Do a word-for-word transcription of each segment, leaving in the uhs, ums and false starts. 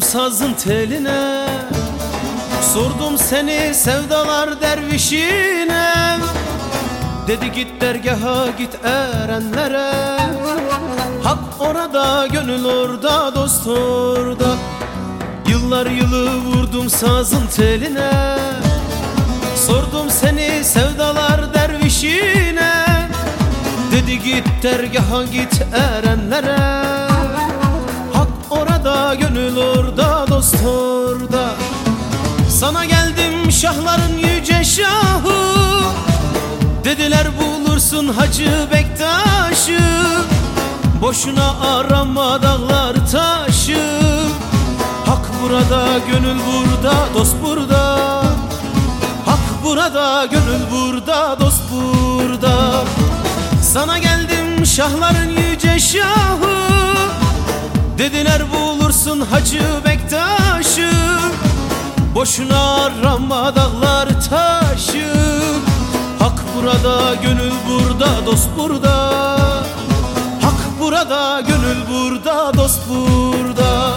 sazın teline, sordum seni sevdalar dervişine. Dedi git dergaha, git erenlere, hak orada, gönül orada, dost orada. Yıllar yılı vurdum sazın teline, sordum seni sevdalar dervişine. Dedi git dergaha, git erenlere, hak orada, gönül orada, dost orada. Sana geldim şahların yüce şahı, dediler bulursun Hacı Bektaş'ı. Boşuna arama dağlar taşı, hak burada, gönül burada, dost burada. Hak burada, gönül burada, dost burada. Sana geldim şahların yüce şahı, dediler bulursun Hacı Bektaş'ı. Boşuna arama dağlar taşı, hak burada, gönül burada, dost burada. Hak burada, gönül burada, dost burada.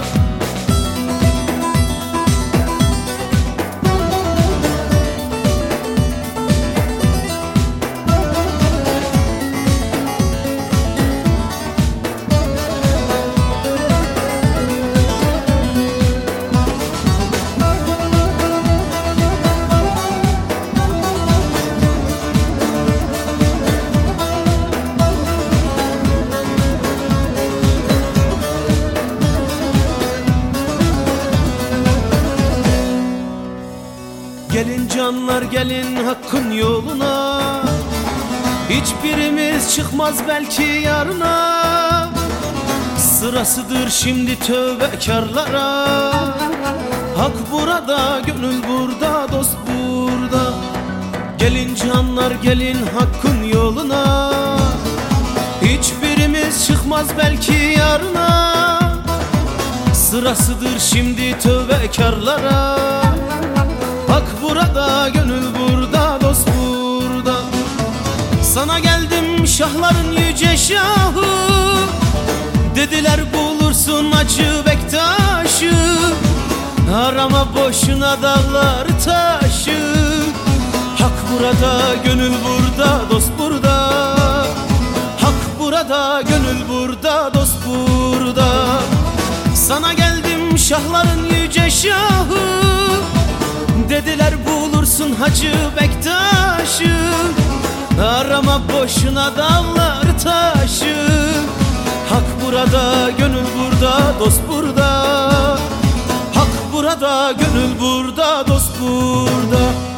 Gelin canlar gelin hakkın yoluna, hiçbirimiz çıkmaz belki yarına. Sırasıdır şimdi tövbekarlara, hak burada, gönül burada, dost burada. Gelin canlar gelin hakkın yoluna, hiçbirimiz çıkmaz belki yarına. Sırasıdır şimdi tövbekarlara, hak burada, gönül burada, dost burada. Sana geldim şahların yüce şahı, dediler bulursun Hacı Bektaş'ı. Arama boşuna dağlar taşı, hak burada, gönül burada, dost burada. Hak burada, gönül burada, dost burada. Sana geldim şahların yüce şahı, dediler bulursun Hacı Bektaş'ı. Arama boşuna dağlar taşı, hak burada, gönül burada, dost burada. Hak burada, gönül burada, dost burada.